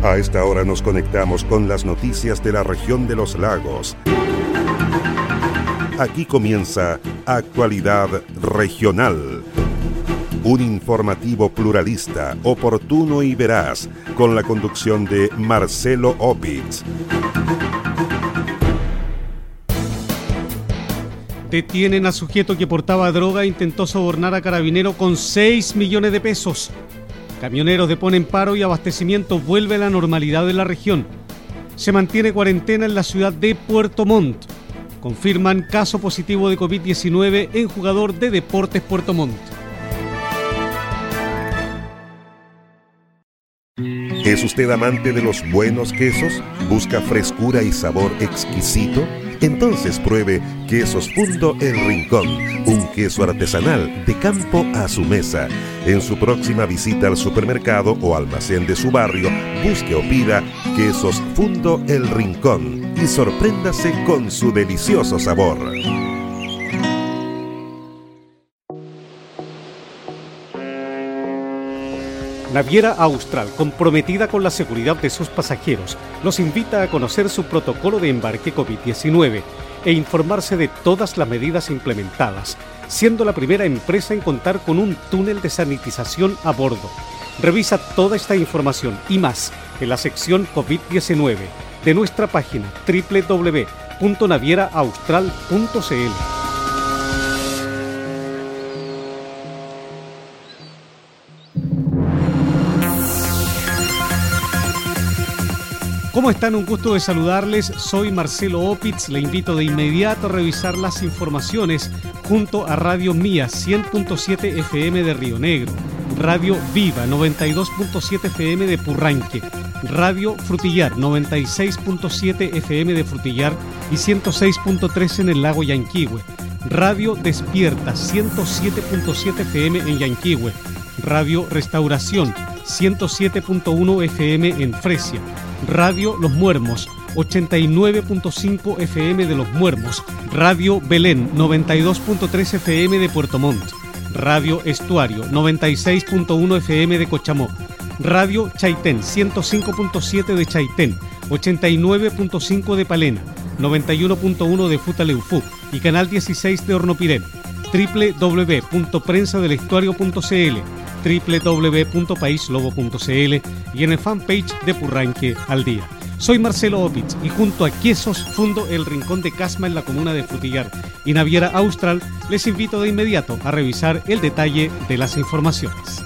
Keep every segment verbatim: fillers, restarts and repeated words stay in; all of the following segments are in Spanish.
A esta hora nos conectamos con las noticias de la región de los lagos. Aquí comienza Actualidad Regional. Un informativo pluralista, oportuno y veraz, con la conducción de Marcelo Opitz. Detienen a sujeto que portaba droga e intentó sobornar a carabinero con seis millones de pesos. Camioneros deponen paro y abastecimiento vuelve a la normalidad de la región. Se mantiene cuarentena en la ciudad de Puerto Montt. Confirman caso positivo de covid diecinueve en jugador de Deportes Puerto Montt. ¿Es usted amante de los buenos quesos? ¿Busca frescura y sabor exquisito? Entonces pruebe Quesos Fundo El Rincón, un queso artesanal de campo a su mesa. En su próxima visita al supermercado o almacén de su barrio, busque o pida Quesos Fundo El Rincón y sorpréndase con su delicioso sabor. Naviera Austral, comprometida con la seguridad de sus pasajeros, los invita a conocer su protocolo de embarque covid diecinueve e informarse de todas las medidas implementadas, siendo la primera empresa en contar con un túnel de sanitización a bordo. Revisa toda esta información y más en la sección covid diecinueve de nuestra página doble u doble u doble u punto naviera austral punto c l. ¿Cómo están? Un gusto de saludarles. Soy Marcelo Opitz. Le invito de inmediato a revisar las informaciones junto a Radio Mía cien punto siete F M de Río Negro, Radio Viva noventa y dos punto siete F M de Purranque, Radio Frutillar noventa y seis punto siete F M de Frutillar y ciento seis punto tres en el lago Yanquihue, Radio Despierta ciento siete punto siete F M en Yanquihue, Radio Restauración ciento siete punto uno F M en Fresia, Radio Los Muermos ochenta y nueve punto cinco F M de Los Muermos, Radio Belén noventa y dos punto tres F M de Puerto Montt, Radio Estuario noventa y seis punto uno F M de Cochamó, Radio Chaitén ciento cinco punto siete de Chaitén, ochenta y nueve punto cinco de Palena, noventa y uno punto uno de Futaleufú y Canal dieciséis de Hornopirén, doble u doble u doble u punto prensa del estuario punto c l, doble u doble u doble u punto país lobo punto c l y en el fanpage de Purranque al Día. Soy Marcelo Opitz y junto a Quesos Fundo El Rincón de Casma en la comuna de Frutillar y Naviera Austral les invito de inmediato a revisar el detalle de las informaciones.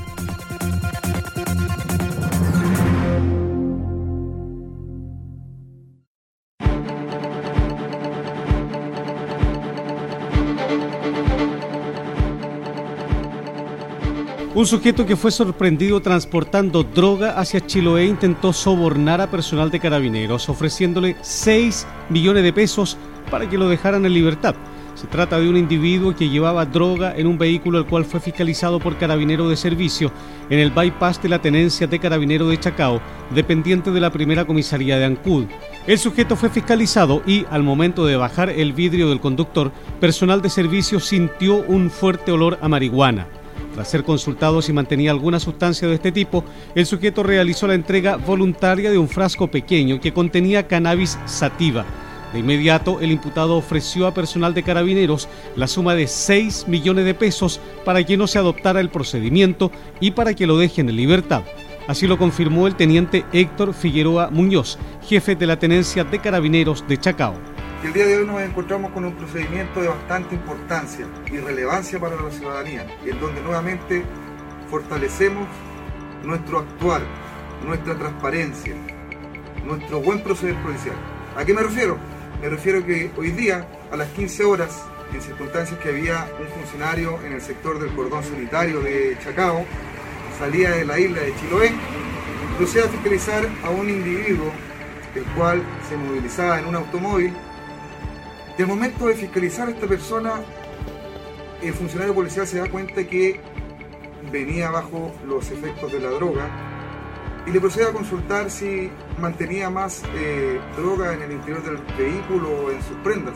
Un sujeto que fue sorprendido transportando droga hacia Chiloé intentó sobornar a personal de carabineros, ofreciéndole seis millones de pesos para que lo dejaran en libertad. Se trata de un individuo que llevaba droga en un vehículo el cual fue fiscalizado por carabinero de servicio en el bypass de la tenencia de carabinero de Chacao, dependiente de la primera comisaría de Ancud. El sujeto fue fiscalizado y, al momento de bajar el vidrio del conductor, personal de servicio sintió un fuerte olor a marihuana. Tras ser consultado si mantenía alguna sustancia de este tipo, el sujeto realizó la entrega voluntaria de un frasco pequeño que contenía cannabis sativa. De inmediato, el imputado ofreció a personal de carabineros la suma de seis millones de pesos para que no se adoptara el procedimiento y para que lo dejen en libertad. Así lo confirmó el teniente Héctor Figueroa Muñoz, jefe de la tenencia de carabineros de Chacao. El día de hoy nos encontramos con un procedimiento de bastante importancia y relevancia para la ciudadanía, en donde nuevamente fortalecemos nuestro actuar, nuestra transparencia, nuestro buen proceder policial. ¿A qué me refiero? Me refiero que hoy día, a las quince horas, en circunstancias que había un funcionario en el sector del cordón sanitario de Chacao, salía de la isla de Chiloé, procede a fiscalizar a un individuo, el cual se movilizaba en un automóvil. Y al momento de fiscalizar a esta persona, el funcionario policial se da cuenta que venía bajo los efectos de la droga y le procede a consultar si mantenía más eh, droga en el interior del vehículo o en sus prendas.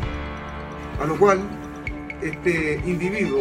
A lo cual, este individuo,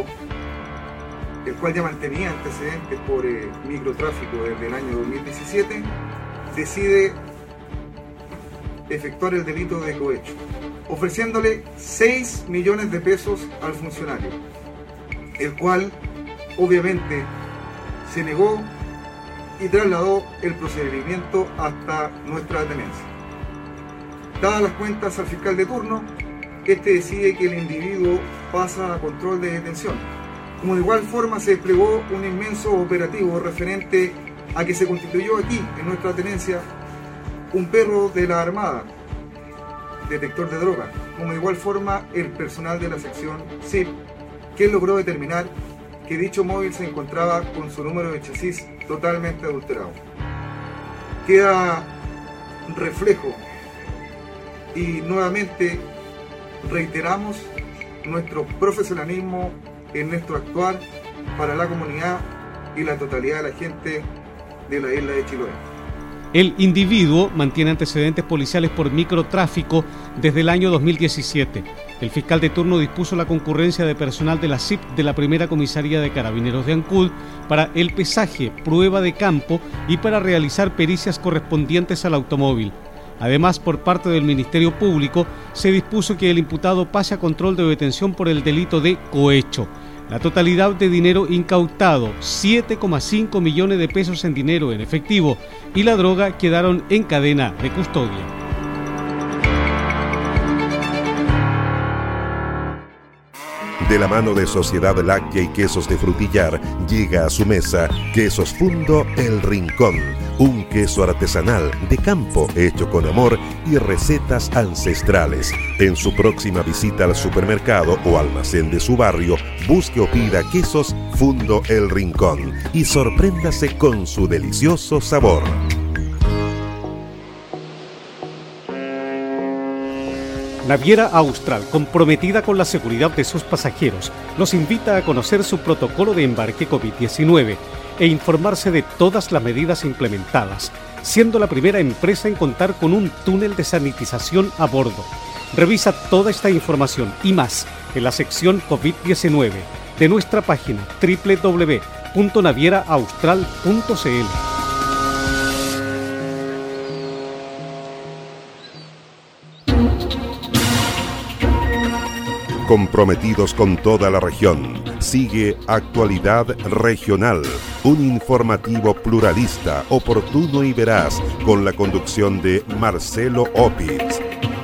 el cual ya mantenía antecedentes por eh, microtráfico desde el año dos mil diecisiete, decide efectuar el delito de cohecho, ofreciéndole seis millones de pesos al funcionario, el cual obviamente se negó y trasladó el procedimiento hasta nuestra tenencia. Dadas las cuentas al fiscal de turno, este decide que el individuo pasa a control de detención. Como de igual forma se desplegó un inmenso operativo referente a que se constituyó aquí, en nuestra tenencia, un perro de la Armada, detector de droga. Como de igual forma el personal de la sección S I P, que logró determinar que dicho móvil se encontraba con su número de chasis totalmente adulterado. Queda reflejo y nuevamente reiteramos nuestro profesionalismo en nuestro actuar para la comunidad y la totalidad de la gente de la isla de Chiloé. El individuo mantiene antecedentes policiales por microtráfico desde el año dos mil diecisiete. El fiscal de turno dispuso la concurrencia de personal de la S I P de la primera comisaría de Carabineros de Ancud para el pesaje, prueba de campo y para realizar pericias correspondientes al automóvil. Además, por parte del Ministerio Público, se dispuso que el imputado pase a control de detención por el delito de cohecho. La totalidad de dinero incautado, siete coma cinco millones de pesos en dinero en efectivo, y la droga quedaron en cadena de custodia. De la mano de Sociedad Láctea y Quesos de Frutillar, llega a su mesa Quesos Fundo El Rincón, un queso artesanal de campo hecho con amor y recetas ancestrales. En su próxima visita al supermercado o almacén de su barrio, busque o pida Quesos Fundo El Rincón y sorpréndase con su delicioso sabor. Naviera Austral, comprometida con la seguridad de sus pasajeros, los invita a conocer su protocolo de embarque COVID diecinueve e informarse de todas las medidas implementadas, siendo la primera empresa en contar con un túnel de sanitización a bordo. Revisa toda esta información y más en la sección COVID diecinueve de nuestra página doble u doble u doble u punto naviera austral punto c l. Comprometidos con toda la región, sigue Actualidad Regional, un informativo pluralista, oportuno y veraz, con la conducción de Marcelo Opitz.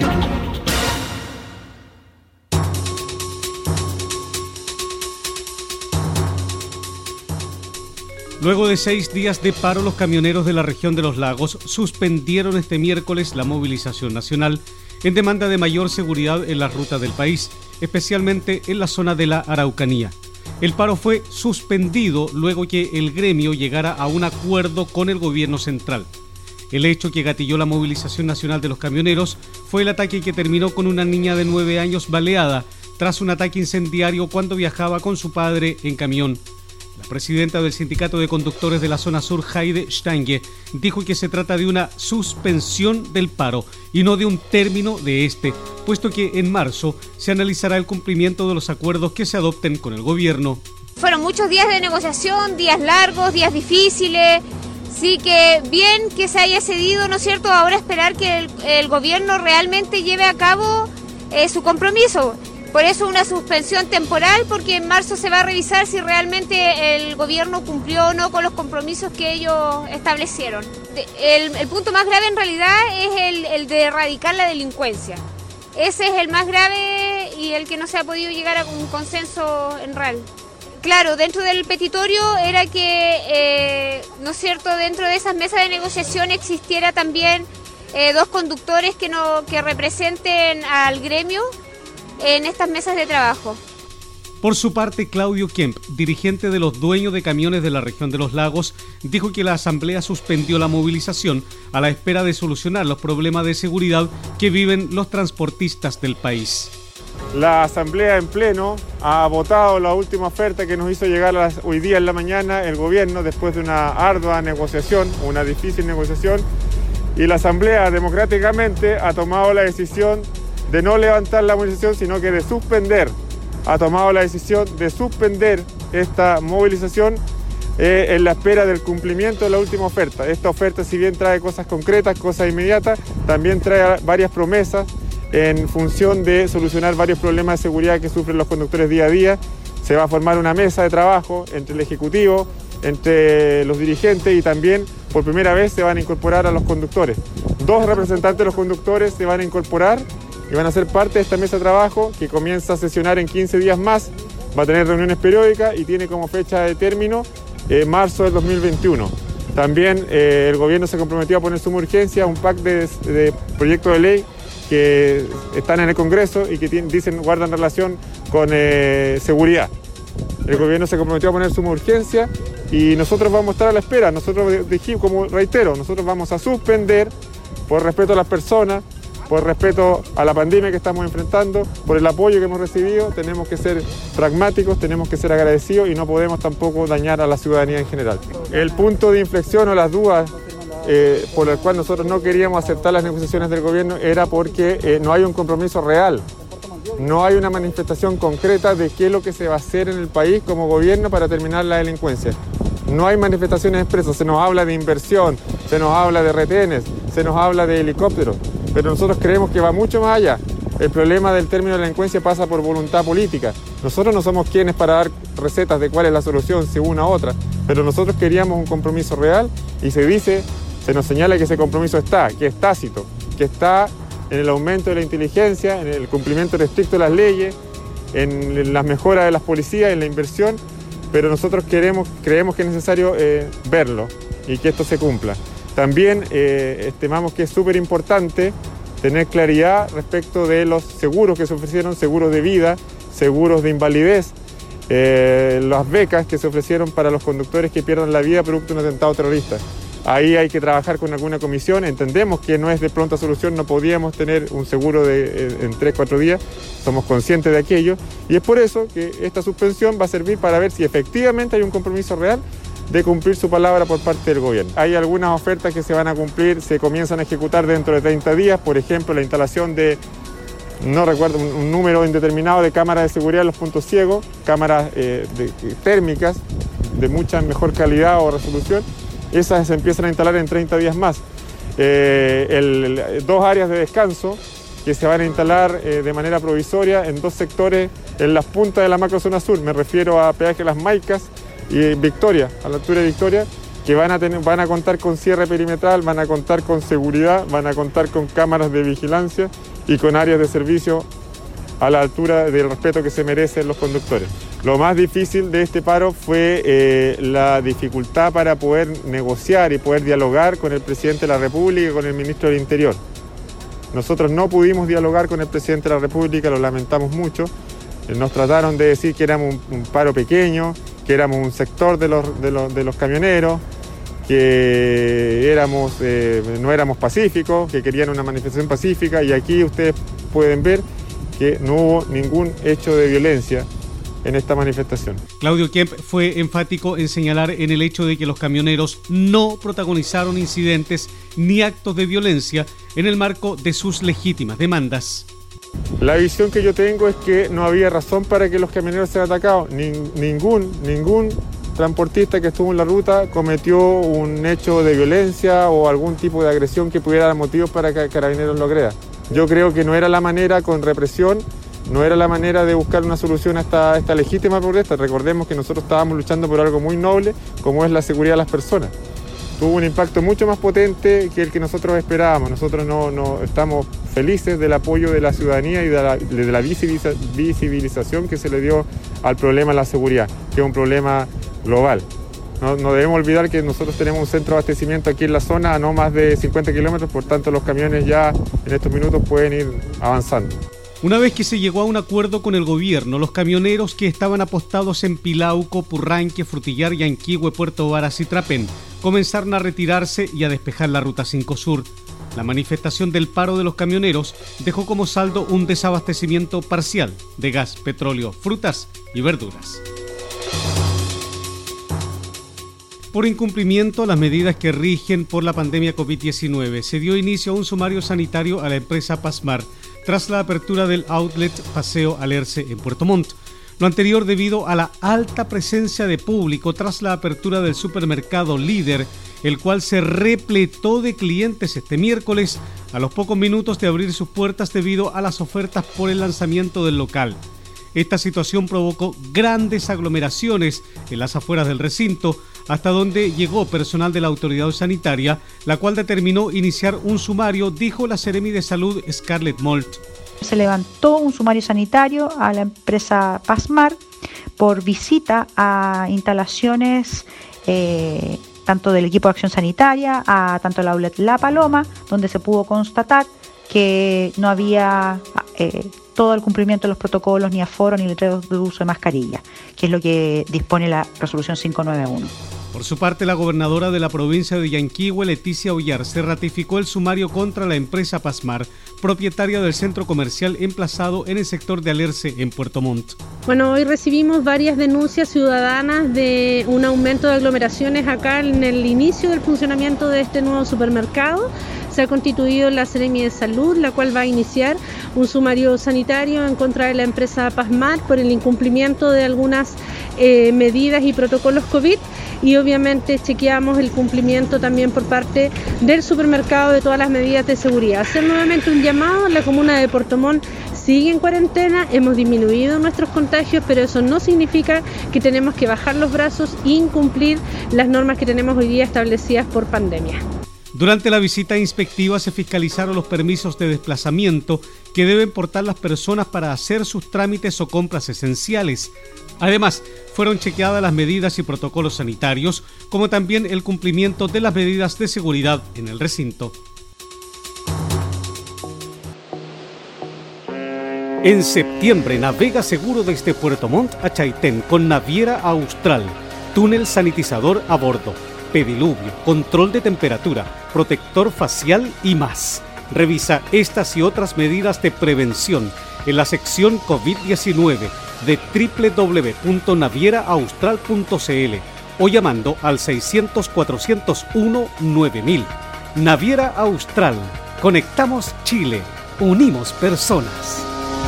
Luego de seis días de paro, los camioneros de la región de los lagos suspendieron este miércoles la movilización nacional en demanda de mayor seguridad en las rutas del país, especialmente en la zona de la Araucanía. El paro fue suspendido luego que el gremio llegara a un acuerdo con el gobierno central. El hecho que gatilló la movilización nacional de los camioneros fue el ataque que terminó con una niña de nueve años baleada tras un ataque incendiario cuando viajaba con su padre en camión. La presidenta del Sindicato de Conductores de la Zona Sur, Heide Stange, dijo que se trata de una suspensión del paro y no de un término de este, puesto que en marzo se analizará el cumplimiento de los acuerdos que se adopten con el gobierno. Fueron muchos días de negociación, días largos, días difíciles, sí que bien que se haya cedido, ¿no es cierto?, ahora esperar que el, el gobierno realmente lleve a cabo eh, su compromiso. Por eso una suspensión temporal, porque en marzo se va a revisar si realmente el gobierno cumplió o no con los compromisos que ellos establecieron. El, el punto más grave en realidad es el, el de erradicar la delincuencia. Ese es el más grave y el que no se ha podido llegar a un consenso en real. Claro, dentro del petitorio era que, eh, ¿no es cierto?, dentro de esas mesas de negociación existiera también eh, dos conductores que, no, que representen al gremio en estas mesas de trabajo. Por su parte, Claudio Kemp, dirigente de los dueños de camiones de la región de los lagos, dijo que la asamblea suspendió la movilización a la espera de solucionar los problemas de seguridad que viven los transportistas del país. La asamblea en pleno ha votado la última oferta que nos hizo llegar a las, hoy día en la mañana el gobierno después de una ardua negociación, una difícil negociación, y la asamblea democráticamente ha tomado la decisión de no levantar la movilización, sino que de suspender. Ha tomado la decisión de suspender esta movilización eh, en la espera del cumplimiento de la última oferta. Esta oferta, si bien trae cosas concretas, cosas inmediatas, también trae varias promesas en función de solucionar varios problemas de seguridad que sufren los conductores día a día. Se va a formar una mesa de trabajo entre el Ejecutivo, entre los dirigentes y también por primera vez se van a incorporar a los conductores. Dos representantes de los conductores se van a incorporar y van a ser parte de esta mesa de trabajo que comienza a sesionar en quince días más, va a tener reuniones periódicas y tiene como fecha de término eh, marzo del dos mil veintiuno. También eh, el gobierno se comprometió a poner suma urgencia un pack de, de proyectos de ley que están en el Congreso y que tienen, dicen guardan relación con eh, seguridad. El gobierno se comprometió a poner suma urgencia y nosotros vamos a estar a la espera. Nosotros dijimos, como reitero, nosotros vamos a suspender por respeto a las personas, por respeto a la pandemia que estamos enfrentando, por el apoyo que hemos recibido. Tenemos que ser pragmáticos, tenemos que ser agradecidos y no podemos tampoco dañar a la ciudadanía en general. El punto de inflexión o las dudas eh, por el cual nosotros no queríamos aceptar las negociaciones del gobierno era porque eh, no hay un compromiso real. No hay una manifestación concreta de qué es lo que se va a hacer en el país como gobierno para terminar la delincuencia. No hay manifestaciones expresas, se nos habla de inversión, se nos habla de retenes, se nos habla de helicópteros, pero nosotros creemos que va mucho más allá. El problema del término de delincuencia pasa por voluntad política. Nosotros no somos quienes para dar recetas de cuál es la solución, si una u otra, pero nosotros queríamos un compromiso real y se dice, se nos señala que ese compromiso está, que es tácito, que está en el aumento de la inteligencia, en el cumplimiento estricto de las leyes, en las mejoras de las policías, en la inversión, pero nosotros queremos, creemos que es necesario eh, verlo y que esto se cumpla. También eh, estimamos que es súper importante tener claridad respecto de los seguros que se ofrecieron, seguros de vida, seguros de invalidez, eh, las becas que se ofrecieron para los conductores que pierdan la vida producto de un atentado terrorista. Ahí hay que trabajar con alguna comisión, entendemos que no es de pronta solución, no podíamos tener un seguro de, en tres, cuatro días, somos conscientes de aquello y es por eso que esta suspensión va a servir para ver si efectivamente hay un compromiso real de cumplir su palabra por parte del gobierno. Hay algunas ofertas que se van a cumplir, se comienzan a ejecutar dentro de treinta días, por ejemplo la instalación de, no recuerdo, un, un número indeterminado de cámaras de seguridad en los puntos ciegos, cámaras eh, de, térmicas de mucha mejor calidad o resolución. Esas se empiezan a instalar en treinta días más. Eh, el, el, dos áreas de descanso que se van a instalar eh, de manera provisoria en dos sectores en las puntas de la macrozona sur. Me refiero a Peaje Las Maicas y Victoria, a la altura de Victoria, que van a, tener, van a contar con cierre perimetral, van a contar con seguridad, van a contar con cámaras de vigilancia y con áreas de servicio a la altura del respeto que se merecen los conductores. Lo más difícil de este paro fue eh, la dificultad para poder negociar y poder dialogar con el presidente de la República y con el ministro del Interior. Nosotros no pudimos dialogar con el presidente de la República, lo lamentamos mucho. Nos trataron de decir que éramos un, un paro pequeño, que éramos un sector de los, de los, de los camioneros, que éramos, eh, no éramos pacíficos, que querían una manifestación pacífica y aquí ustedes pueden ver que no hubo ningún hecho de violencia en esta manifestación. Claudio Kemp fue enfático en señalar en el hecho de que los camioneros no protagonizaron incidentes ni actos de violencia en el marco de sus legítimas demandas. La visión que yo tengo es que no había razón para que los camioneros sean atacados. Ni, ningún, ningún transportista que estuvo en la ruta cometió un hecho de violencia o algún tipo de agresión que pudiera dar motivos para que Carabineros lo crea. Yo creo que no era la manera con represión, no era la manera de buscar una solución a esta, esta legítima protesta. Recordemos que nosotros estábamos luchando por algo muy noble, como es la seguridad de las personas. Tuvo un impacto mucho más potente que el que nosotros esperábamos. Nosotros no, no estamos felices del apoyo de la ciudadanía y de la, de la visibiliza, visibilización que se le dio al problema de la seguridad, que es un problema global. No, no debemos olvidar que nosotros tenemos un centro de abastecimiento aquí en la zona a no más de cincuenta kilómetros, por tanto los camiones ya en estos minutos pueden ir avanzando. Una vez que se llegó a un acuerdo con el gobierno, los camioneros que estaban apostados en Pilauco, Purranque, Frutillar, Yanquihue, Puerto Varas y Trapén comenzaron a retirarse y a despejar la Ruta cinco Sur. La manifestación del paro de los camioneros dejó como saldo un desabastecimiento parcial de gas, petróleo, frutas y verduras. Por incumplimiento a las medidas que rigen por la pandemia COVID diecinueve, se dio inicio a un sumario sanitario a la empresa Pasmar tras la apertura del outlet Paseo Alerce en Puerto Montt. Lo anterior debido a la alta presencia de público tras la apertura del supermercado Líder, el cual se repletó de clientes este miércoles a los pocos minutos de abrir sus puertas debido a las ofertas por el lanzamiento del local. Esta situación provocó grandes aglomeraciones en las afueras del recinto, hasta donde llegó personal de la autoridad sanitaria, la cual determinó iniciar un sumario, dijo la Seremi de Salud Scarlett Molt. Se levantó un sumario sanitario a la empresa Pasmar por visita a instalaciones eh, tanto del equipo de acción sanitaria, a tanto la outlet La Paloma, donde se pudo constatar que no había eh, todo el cumplimiento de los protocolos, ni aforo, ni letreros de uso de mascarilla, que es lo que dispone la resolución quinientos noventa y uno. Por su parte, la gobernadora de la provincia de Yanquihue, Leticia Ollarse, ratificó el sumario contra la empresa Pasmar, propietaria del centro comercial emplazado en el sector de Alerce, en Puerto Montt. Bueno, hoy recibimos varias denuncias ciudadanas de un aumento de aglomeraciones acá en el inicio del funcionamiento de este nuevo supermercado. Se ha constituido la Seremi de Salud, la cual va a iniciar un sumario sanitario en contra de la empresa Pasmar por el incumplimiento de algunas eh, medidas y protocolos COVID, y obviamente chequeamos el cumplimiento también por parte del supermercado de todas las medidas de seguridad. Hacer nuevamente un llamado: la comuna de Puerto Montt sigue en cuarentena, hemos disminuido nuestros contagios, pero eso no significa que tenemos que bajar los brazos e incumplir las normas que tenemos hoy día establecidas por pandemia. Durante la visita inspectiva se fiscalizaron los permisos de desplazamiento que deben portar las personas para hacer sus trámites o compras esenciales. Además, fueron chequeadas las medidas y protocolos sanitarios, como también el cumplimiento de las medidas de seguridad en el recinto. En septiembre navega seguro desde Puerto Montt a Chaitén con Naviera Austral, túnel sanitizador a bordo, pediluvio, control de temperatura, protector facial y más. Revisa estas y otras medidas de prevención en la sección COVID diecinueve de doble u doble u doble u punto naviera austral punto c l o llamando al seiscientos, cuatrocientos uno, nueve mil. Naviera Austral. Conectamos Chile. Unimos personas.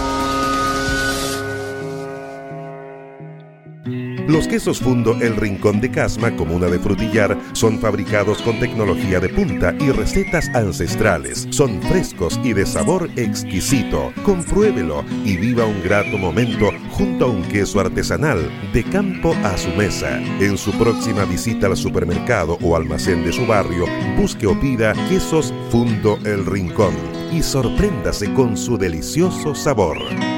Los quesos Fundo El Rincón de Casma, comuna de Frutillar, son fabricados con tecnología de punta y recetas ancestrales. Son frescos y de sabor exquisito. Compruébelo y viva un grato momento junto a un queso artesanal de campo a su mesa. En su próxima visita al supermercado o almacén de su barrio, busque o pida quesos Fundo El Rincón y sorpréndase con su delicioso sabor.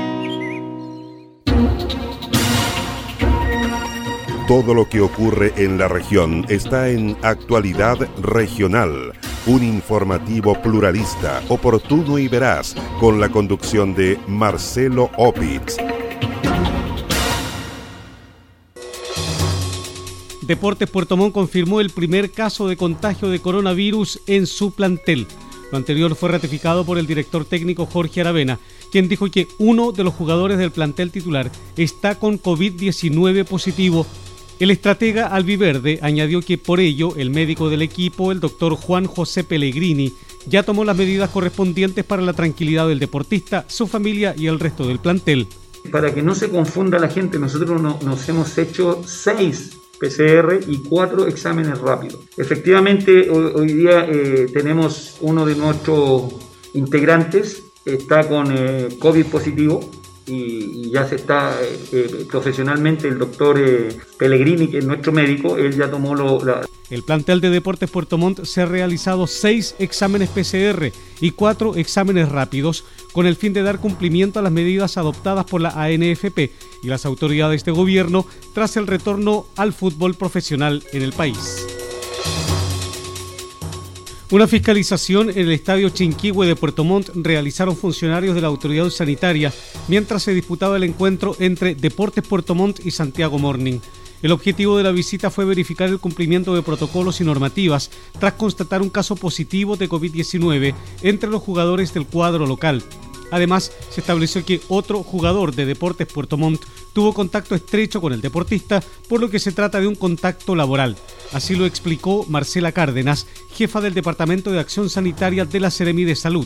Todo lo que ocurre en la región está en Actualidad Regional, un informativo pluralista, oportuno y veraz, con la conducción de Marcelo Opitz. Deportes Puerto Montt confirmó el primer caso de contagio de coronavirus en su plantel. Lo anterior fue ratificado por el director técnico Jorge Aravena, quien dijo que uno de los jugadores del plantel titular está con COVID diecinueve positivo. El estratega albiverde añadió que por ello el médico del equipo, el doctor Juan José Pellegrini, ya tomó las medidas correspondientes para la tranquilidad del deportista, su familia y el resto del plantel. Para que no se confunda la gente, nosotros no, nos hemos hecho seis P C R y cuatro exámenes rápidos. Efectivamente, hoy, hoy día eh, tenemos uno de nuestros integrantes, está con eh, COVID positivo. Y, y ya se está eh, eh, profesionalmente el doctor eh, Pellegrini, que es nuestro médico, él ya tomó lo, la... El plantel de Deportes Puerto Montt se ha realizado seis exámenes P C R y cuatro exámenes rápidos con el fin de dar cumplimiento a las medidas adoptadas por la A N F P y las autoridades de gobierno tras el retorno al fútbol profesional en el país. Una fiscalización en el estadio Chinquihue de Puerto Montt realizaron funcionarios de la autoridad sanitaria mientras se disputaba el encuentro entre Deportes Puerto Montt y Santiago Morning. El objetivo de la visita fue verificar el cumplimiento de protocolos y normativas tras constatar un caso positivo de COVID diecinueve entre los jugadores del cuadro local. Además, se estableció que otro jugador de Deportes Puerto Montt tuvo contacto estrecho con el deportista, por lo que se trata de un contacto laboral. Así lo explicó Marcela Cárdenas, jefa del Departamento de Acción Sanitaria de la Seremi de Salud.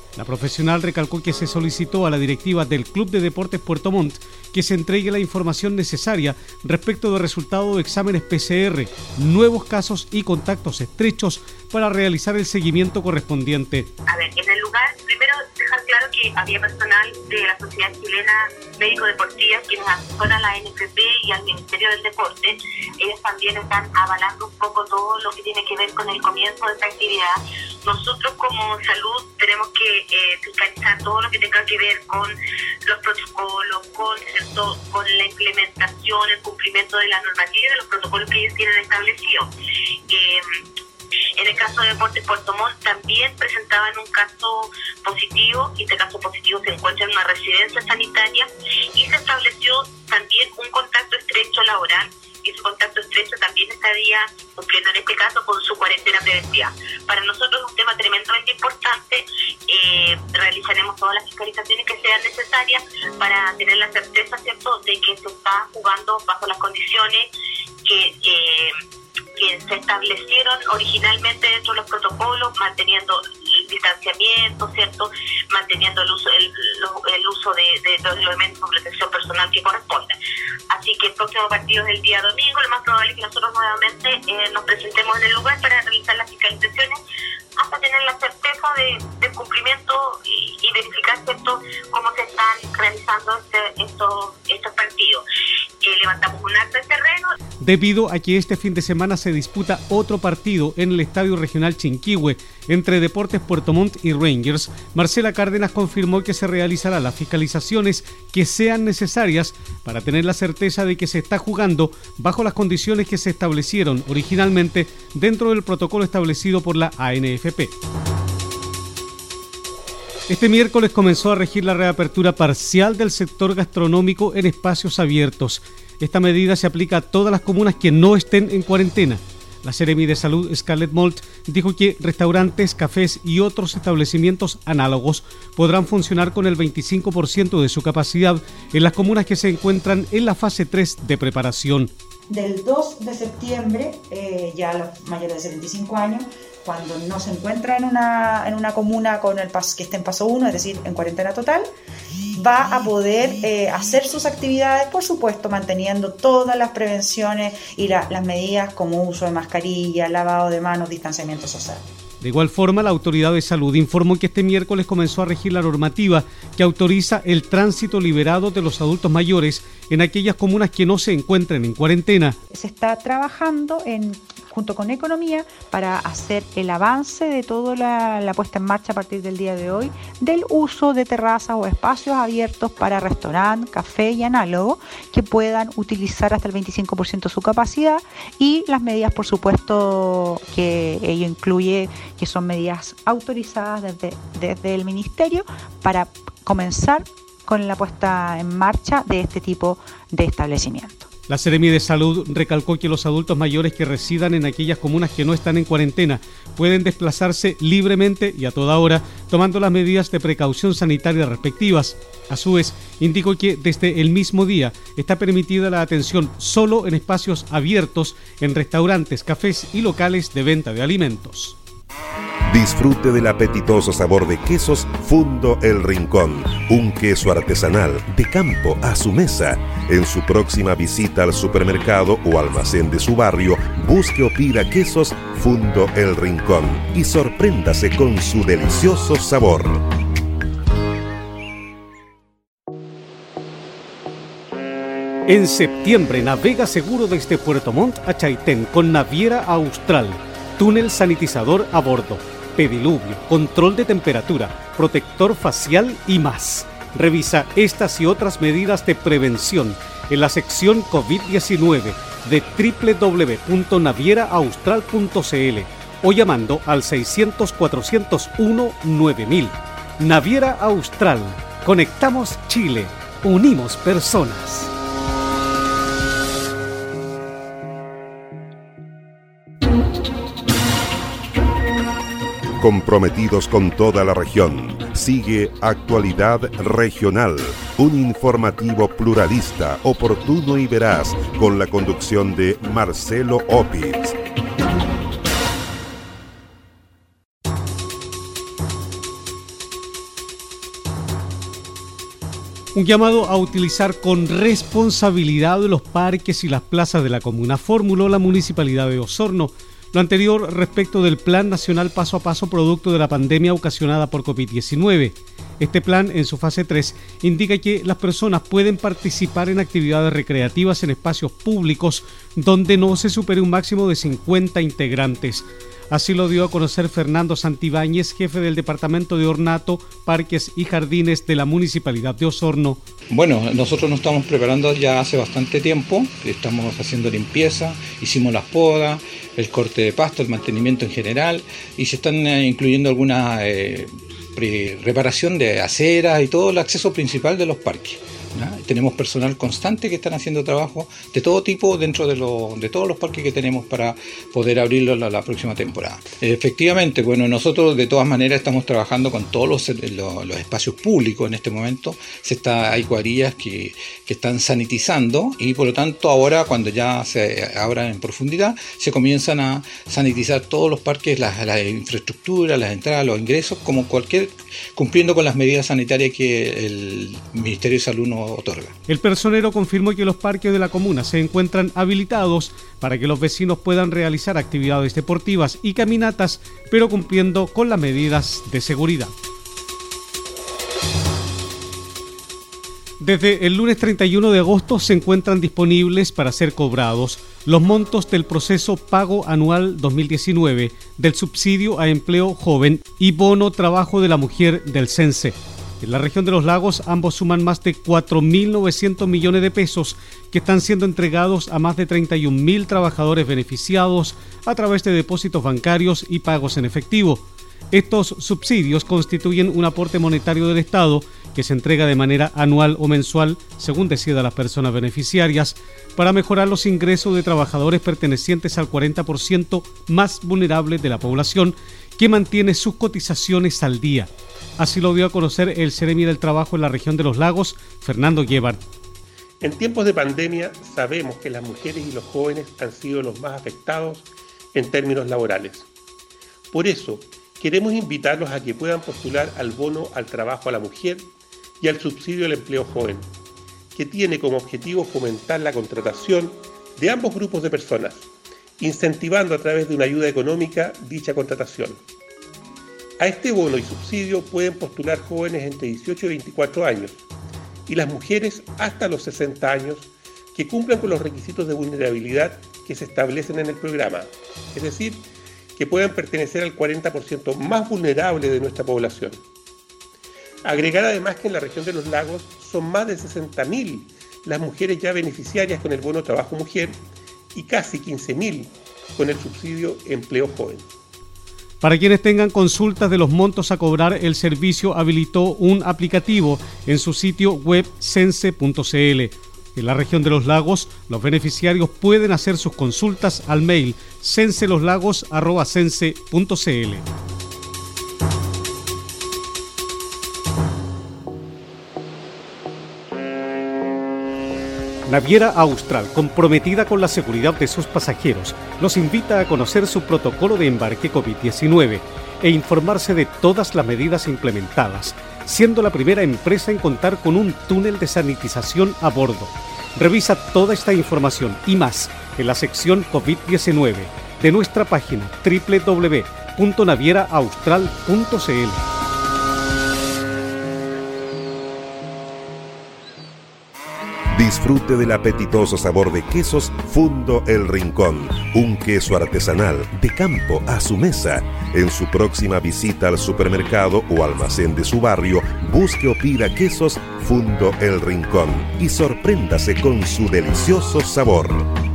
La profesional recalcó que se solicitó a la directiva del Club de Deportes Puerto Montt que se entregue la información necesaria respecto de resultados de exámenes P C R, nuevos casos y contactos estrechos para realizar el seguimiento correspondiente. A ver, en el lugar, primero dejar claro que había personal de la Sociedad Chilena Médico-Deportiva quienes asesoran a la N F P y al Ministerio del Deporte. Ellos también están avalando un poco todo lo que tiene que ver con el comienzo de esta actividad. Nosotros como salud tenemos que eh, fiscalizar todo lo que tenga que ver con los protocolos, con, ¿cierto? con la implementación, el cumplimiento de la normativa y de los protocolos que ellos tienen establecidos. Eh, En el caso de Deportes Puerto Montt también presentaban un caso positivo, y este caso positivo se encuentra en una residencia sanitaria y se estableció también un contacto estrecho laboral, y su contacto estrecho también estaría cumpliendo en este caso con su cuarentena preventiva. Para nosotros es un tema tremendamente importante. Eh, realizaremos todas las fiscalizaciones que sean necesarias para tener la certeza, ¿cierto?, de que se está jugando bajo las condiciones que... Eh, que se establecieron originalmente dentro de los protocolos, manteniendo el distanciamiento, ¿cierto?, manteniendo el uso, el, el uso de, de los elementos de protección personal que corresponde. Así que el próximo partido es el día domingo, lo más probable es que nosotros nuevamente eh, nos presentemos en el lugar para realizar las fiscalizaciones hasta tener la certeza de, del cumplimiento y, y verificar, ¿cierto?, cómo se están realizando este, estos, estos partidos. Eh, levantamos un acta de terreno. Debido a que este fin de semana se disputa otro partido en el Estadio Regional Chinquihue entre Deportes Puerto Montt y Rangers, Marcela Cárdenas confirmó que se realizarán las fiscalizaciones que sean necesarias para tener la certeza de que se está jugando bajo las condiciones que se establecieron originalmente dentro del protocolo establecido por la A N F P. Este miércoles comenzó a regir la reapertura parcial del sector gastronómico en espacios abiertos. Esta medida se aplica a todas las comunas que no estén en cuarentena. La Seremi de Salud, Scarlett Molt, dijo que restaurantes, cafés y otros establecimientos análogos podrán funcionar con el veinticinco por ciento de su capacidad en las comunas que se encuentran en la fase tres de preparación. Del dos de septiembre, eh, ya los mayores de setenta y cinco años, cuando no se encuentra en una, en una comuna con el pas, que esté en paso uno, es decir, en cuarentena total, va a poder eh, hacer sus actividades, por supuesto, manteniendo todas las prevenciones y la, las medidas como uso de mascarilla, lavado de manos, distanciamiento social. De igual forma, la Autoridad de Salud informó que este miércoles comenzó a regir la normativa que autoriza el tránsito liberado de los adultos mayores en aquellas comunas que no se encuentren en cuarentena. Se está trabajando en, junto con Economía para hacer el avance de toda la, la puesta en marcha a partir del día de hoy del uso de terrazas o espacios abiertos para restaurante, café y análogo que puedan utilizar hasta el veinticinco por ciento de su capacidad, y las medidas, por supuesto, que ello incluye, que son medidas autorizadas desde, desde el Ministerio para comenzar con la puesta en marcha de este tipo de establecimiento. La Seremi de Salud recalcó que los adultos mayores que residan en aquellas comunas que no están en cuarentena pueden desplazarse libremente y a toda hora, tomando las medidas de precaución sanitaria respectivas. A su vez, indicó que desde el mismo día está permitida la atención solo en espacios abiertos, en restaurantes, cafés y locales de venta de alimentos. Disfrute del apetitoso sabor de quesos Fundo El Rincón, un queso artesanal de campo a su mesa. En su próxima visita al supermercado o almacén de su barrio, busque o pida quesos Fundo El Rincón y sorpréndase con su delicioso sabor. En septiembre navega seguro desde Puerto Montt a Chaitén con Naviera Austral, túnel sanitizador a bordo, pediluvio, control de temperatura, protector facial y más. Revisa estas y otras medidas de prevención en la sección COVID diecinueve de doble u doble u doble u punto naviera austral punto c l o llamando al seiscientos, cuatrocientos uno, nueve mil. Naviera Austral. Conectamos Chile. Unimos personas. Comprometidos con toda la región, sigue Actualidad Regional, un informativo pluralista, oportuno y veraz, con la conducción de Marcelo Opitz. Un llamado a utilizar con responsabilidad los parques y las plazas de la comuna formuló la Municipalidad de Osorno. Lo anterior respecto del Plan Nacional Paso a Paso producto de la pandemia ocasionada por COVID diecinueve. Este plan, en su fase tres, indica que las personas pueden participar en actividades recreativas en espacios públicos donde no se supere un máximo de cincuenta integrantes. Así lo dio a conocer Fernando Santibáñez, jefe del Departamento de Ornato, Parques y Jardines de la Municipalidad de Osorno. Bueno, nosotros nos estamos preparando ya hace bastante tiempo, estamos haciendo limpieza, hicimos las podas, el corte de pasto, el mantenimiento en general, y se están eh, incluyendo alguna eh, pre- reparación de aceras y todo el acceso principal de los parques. ¿no? Tenemos personal constante que están haciendo trabajo de todo tipo dentro de, lo, de todos los parques que tenemos para poder abrirlos la, la próxima temporada. Efectivamente, bueno, nosotros de todas maneras estamos trabajando con todos los, los, los espacios públicos en este momento. Se está, hay cuadrillas que, que están sanitizando y por lo tanto ahora cuando ya se abran en profundidad se comienzan a sanitizar todos los parques, las, las infraestructuras, las entradas, los ingresos, como cualquier, cumpliendo con las medidas sanitarias que el Ministerio de Salud nos otorga. El personero confirmó que los parques de la comuna se encuentran habilitados para que los vecinos puedan realizar actividades deportivas y caminatas, pero cumpliendo con las medidas de seguridad. Desde el lunes treinta y uno de agosto se encuentran disponibles para ser cobrados los montos del proceso pago anual dos mil diecinueve del subsidio a empleo joven y bono trabajo de la mujer del CENSE. En la región de los lagos ambos suman más de cuatro mil novecientos millones de pesos que están siendo entregados a más de treinta y un mil trabajadores beneficiados a través de depósitos bancarios y pagos en efectivo. Estos subsidios constituyen un aporte monetario del Estado que se entrega de manera anual o mensual, según decidan las personas beneficiarias, para mejorar los ingresos de trabajadores pertenecientes al cuarenta por ciento más vulnerable de la población que mantiene sus cotizaciones al día. Así lo dio a conocer el Seremi del Trabajo en la región de los lagos, Fernando Guevart. En tiempos de pandemia sabemos que las mujeres y los jóvenes han sido los más afectados en términos laborales. Por eso, queremos invitarlos a que puedan postular al bono al trabajo a la mujer y al subsidio al empleo joven, que tiene como objetivo fomentar la contratación de ambos grupos de personas, incentivando a través de una ayuda económica dicha contratación. A este bono y subsidio pueden postular jóvenes entre dieciocho y veinticuatro años y las mujeres hasta los sesenta años que cumplan con los requisitos de vulnerabilidad que se establecen en el programa, es decir, que puedan pertenecer al cuarenta por ciento más vulnerable de nuestra población. Agregar además que en la región de los lagos son más de sesenta mil las mujeres ya beneficiarias con el bono trabajo mujer y casi quince mil con el subsidio empleo joven. Para quienes tengan consultas de los montos a cobrar, el servicio habilitó un aplicativo en su sitio web cense punto c l. En la región de los lagos, los beneficiarios pueden hacer sus consultas al mail censeloslagos arroba cense punto c l. Naviera Austral, comprometida con la seguridad de sus pasajeros, los invita a conocer su protocolo de embarque COVID diecinueve e informarse de todas las medidas implementadas, siendo la primera empresa en contar con un túnel de sanitización a bordo. Revisa toda esta información y más en la sección COVID diecinueve de nuestra página doble u doble u doble u punto naviera austral punto c l. Disfrute del apetitoso sabor de quesos Fundo El Rincón, un queso artesanal de campo a su mesa. En su próxima visita al supermercado o almacén de su barrio, busque o pida quesos Fundo El Rincón y sorpréndase con su delicioso sabor.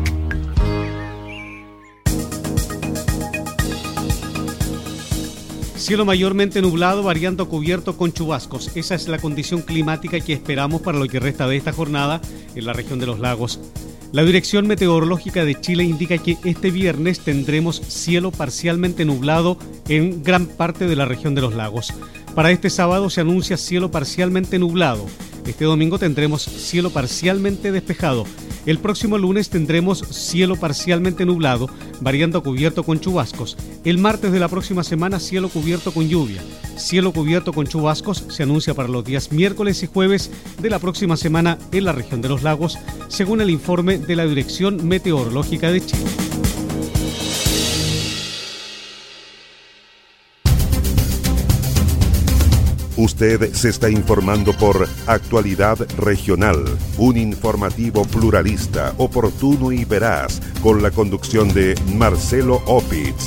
Cielo mayormente nublado, variando cubierto con chubascos. Esa es la condición climática que esperamos para lo que resta de esta jornada en la región de los lagos. La Dirección Meteorológica de Chile indica que este viernes tendremos cielo parcialmente nublado en gran parte de la región de los lagos. Para este sábado se anuncia cielo parcialmente nublado. Este domingo tendremos cielo parcialmente despejado. El próximo lunes tendremos cielo parcialmente nublado, variando a cubierto con chubascos. El martes de la próxima semana, cielo cubierto con lluvia. Cielo cubierto con chubascos se anuncia para los días miércoles y jueves de la próxima semana en la región de los lagos, según el informe de la Dirección Meteorológica de Chile. Usted se está informando por Actualidad Regional, un informativo pluralista, oportuno y veraz, con la conducción de Marcelo Opitz.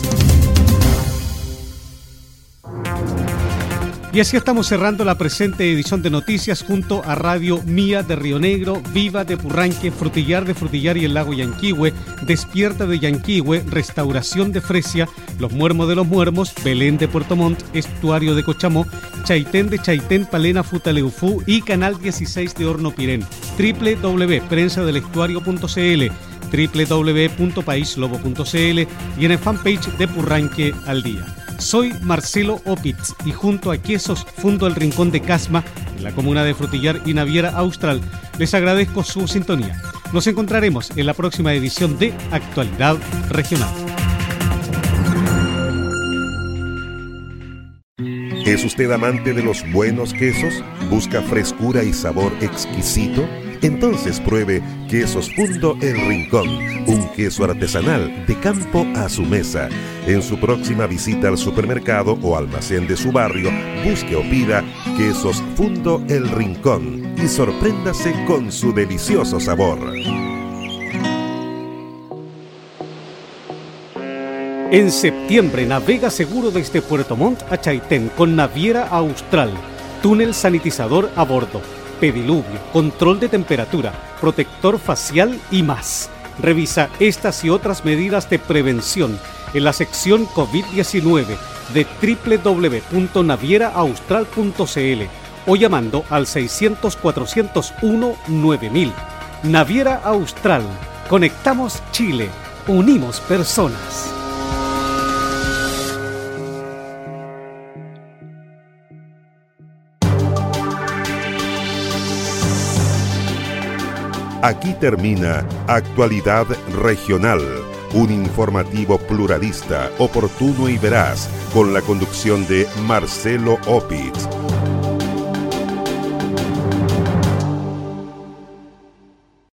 Y así estamos cerrando la presente edición de noticias junto a Radio Mía de Río Negro, Viva de Purranque, Frutillar de Frutillar y el Lago Yanquihue, Despierta de Yanquihue, Restauración de Fresia, Los Muermos de los Muermos, Belén de Puerto Montt, Estuario de Cochamó, Chaitén de Chaitén, Palena Futaleufú y Canal dieciséis de Hornopirén. doble u doble u doble u punto prensa del estuario punto c l, doble u doble u doble u punto país lobo punto c l y en el fanpage de Purranque al Día. Soy Marcelo Opitz y junto a Quesos Fundo El Rincón de Casma, en la comuna de Frutillar y Naviera Austral, les agradezco su sintonía. Nos encontraremos en la próxima edición de Actualidad Regional. ¿Es usted amante de los buenos quesos? ¿Busca frescura y sabor exquisito? Entonces pruebe Quesos Fundo El Rincón, un queso artesanal de campo a su mesa. En su próxima visita al supermercado o almacén de su barrio, busque o pida Quesos Fundo El Rincón y sorpréndase con su delicioso sabor. En septiembre navega seguro desde Puerto Montt a Chaitén con Naviera Austral, túnel sanitizador a bordo, pediluvio, control de temperatura, protector facial y más. Revisa estas y otras medidas de prevención en la sección COVID diecinueve de doble u doble u doble u punto naviera austral punto c l o llamando al seiscientos, cuatrocientos uno, nueve mil. Naviera Austral. Conectamos Chile. Unimos personas. Aquí termina Actualidad Regional, un informativo pluralista, oportuno y veraz, con la conducción de Marcelo Opitz.